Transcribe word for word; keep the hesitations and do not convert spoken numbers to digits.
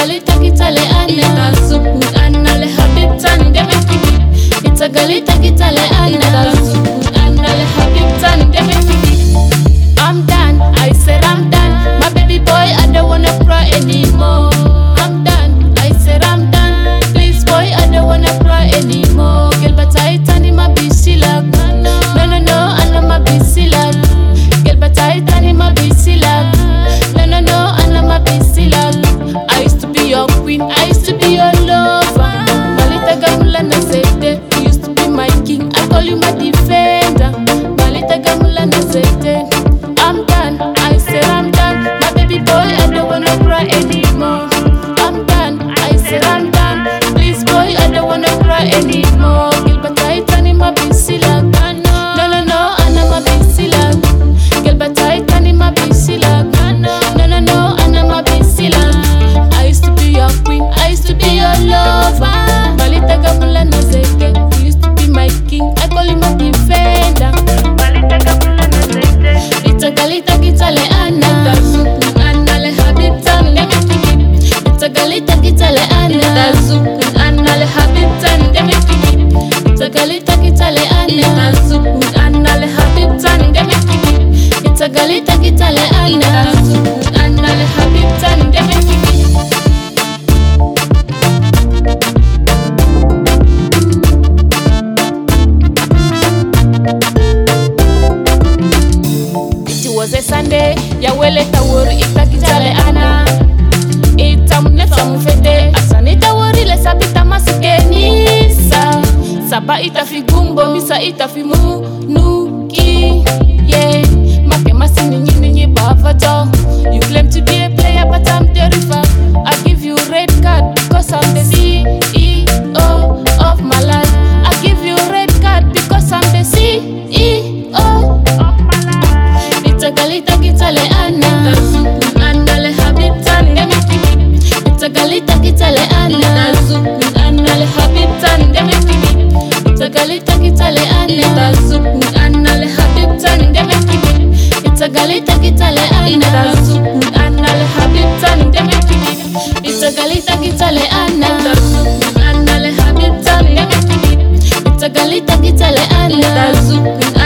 galita kitale anna Zukun anna le habitan demekiki. It's a galita kitale anna Zukun anna le habitan demekiki. I'm done, I said I'm done. My baby boy, I don't wanna cry anymore. I'm done, I said I'm done. Please boy, I don't wanna cry anymore. Girl, but I turn in my busy love. No, no, no, I know my busy love. Girl, but I turn in my busy love. No, no, no, I know my busy love. I used to be your queen, I used to be your lover. Malita Gamula Nazete, you used to be my king. I call you my defender. Malita Gamula Nazete. I'm done, I said I'm done. My baby boy, I don't wanna cry anymore. I'm done, I said I'm done. Please boy, I don't wanna cry anymore. Girl, but I turn in my busy love. No, no, no, I know my busy love. Girl, but I turn in my busy love. No, no, no, I know my busy love. I used to be your queen, I used to be your lover. Malita Gamula Nazete, you used to be my king. I call you my defender. Malita Gamula Nazete. It's a galita kitale anna Zukun anna le habitan demekiki. It's a galita kitale anna Zukun anna le habitan demekiki. It's a galita kitale anna Zukun anna le habitan demekiki. It's a galita kitale anna Zukun anna le habitan demekiki. It was a Sunday, ya wele tawuri ita kitale ana. Ita muneta mufete, asanita wori le sabita masikenisa. Saba ita fi gumbo, misa ita fi munuki. Yeah, make masini nyini nyi bavato. You claim to be a player, but I'm the river. I give you red card because I'm the C E O of my life. I give you red card because I'm the C E O of my life. It's a galita kitale anna Zukun anna le habitan demekiki. It's a galita kitale anna Zukun anna le habitan demekiki. It's a galita kitale anna Zukun anna le habitan demekiki. It's a galita kitale anna Zukun anna le habitan demekiki. It's a galita kitale anna Zukun anna le habitan demekiki. It's a galita kitale anna Zukun